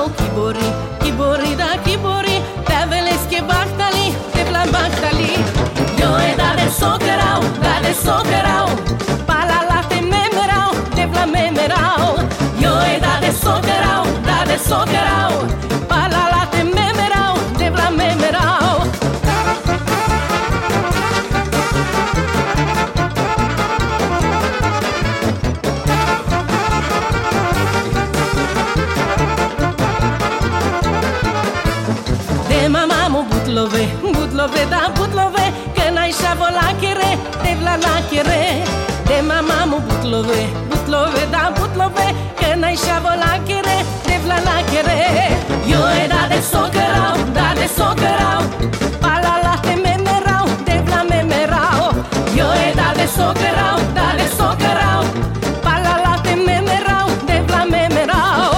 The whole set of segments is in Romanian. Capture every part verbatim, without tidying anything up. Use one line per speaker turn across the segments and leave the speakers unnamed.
kibori, kibori da kibori, te veleske bahtali, te vlan bahtali. Yo e da de sokerau, da de sokerau, pala la te memerau, te vlan memerau. Yo e da de sokerau, da de sokerau, pala la te memerau, te vlan memerau. Butlove, butlove, da butlove, că n-ai șavo la chere, te vla la chere. De mama mu butlove, butlove, da butlove, că n-ai șavo la chere, te vla la chere. Yo e da de socărau, da de socărau, pala la te memerau, te vla memerau. Yo e da de socărau, da de socărau, pala la te memerau, te vla memerau.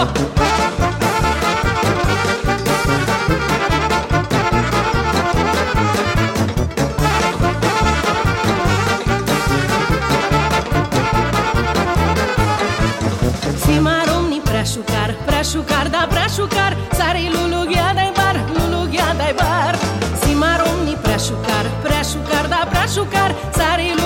Prașucar, prașucar, da prașucar, sari lulughia dai bar, lulughia dai bar. Si maromni prașucar, prașucar, da prașucar, sari